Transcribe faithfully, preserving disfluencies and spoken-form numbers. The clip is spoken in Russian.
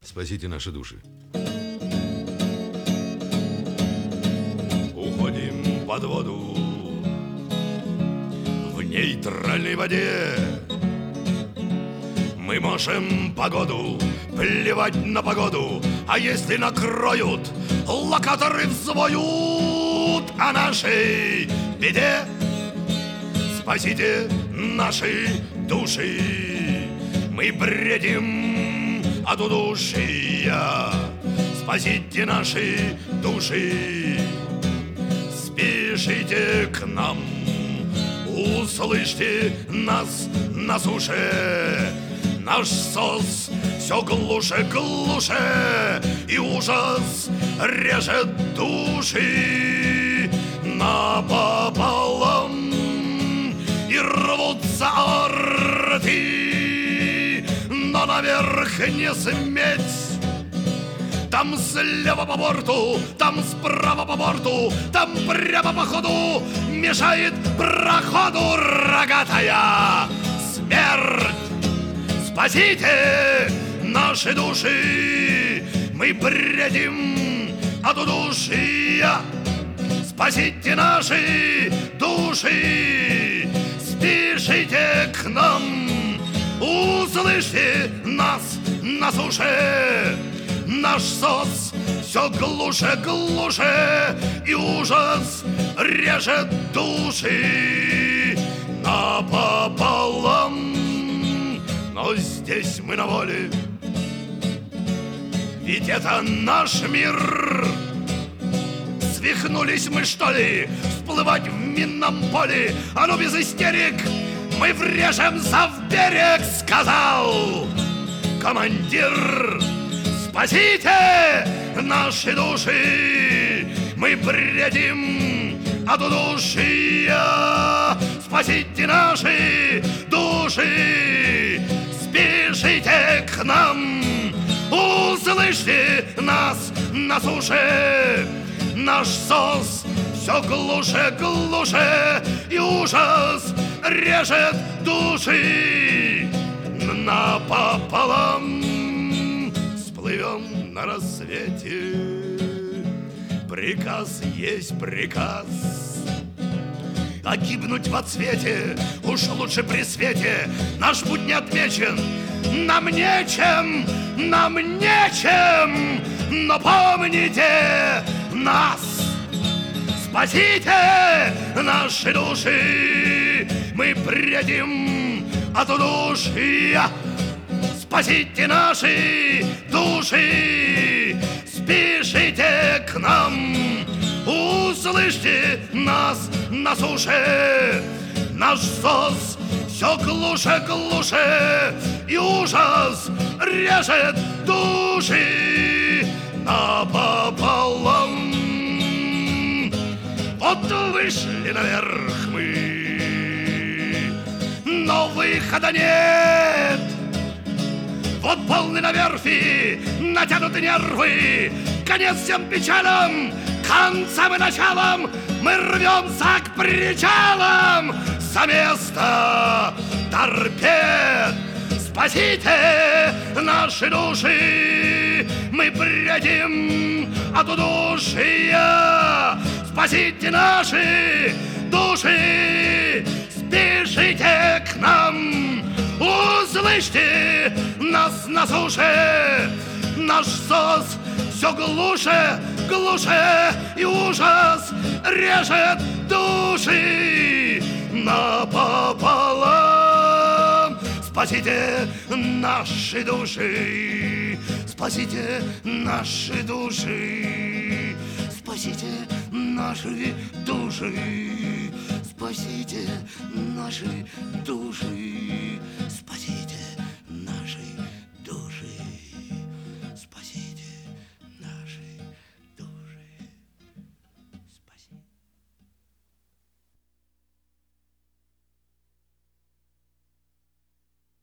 Спасите наши души. Уходим под воду в нейтральной воде. Мы можем погоду, плевать на погоду, а если накроют, локаторы взвоют о нашей беде. Спасите наши души, мы бредим от удушья. Спасите наши души, спешите к нам, услышьте нас на суше. Наш сос все глуше, глуше, и ужас режет души напополам, и рвутся рты, но наверх не сметь. Там слева по борту, там справа по борту, там прямо по ходу мешает проходу рогатая смерть. Спасите наши души, мы бредим от удушья. Спасите наши души, спешите к нам, услышьте нас на суше. Наш сос все глуше, глуше, и ужас режет души напополам. Но здесь мы на воле, ведь это наш мир. Свихнулись мы, что ли, всплывать в минном поле? А ну без истерик, мы врежемся в берег, сказал командир. Спасите наши души, мы бредим от удушья. Спасите наши души, спешите к нам, услышьте нас на суше. Наш сос все глуше, глуше, и ужас режет души напополам. Всплывем на рассвете, приказ есть приказ. А гибнуть во цвете уж лучше при свете. Наш путь не отмечен, нам нечем, нам нечем. Но помните нас, спасите наши души, мы бредим от удушья. Спасите наши души, спешите к нам, услышьте нас на суше. Наш сос все глуше, глуше, и ужас режет души напополам. Вот вышли наверх мы, но выхода нет. Вот полны на верфи натянуты нервы, конец всем печалям, концам и началам. Мы рвемся к причалам за место торпед. Спасите наши души, мы бредим от удушья. Спасите наши души, спешите к нам, услышьте нас на суше. Наш сос все глуше, глуше, и ужас режет души напополам. Спасите наши души, спасите наши души, спасите наши души, спасите наши души, спасите.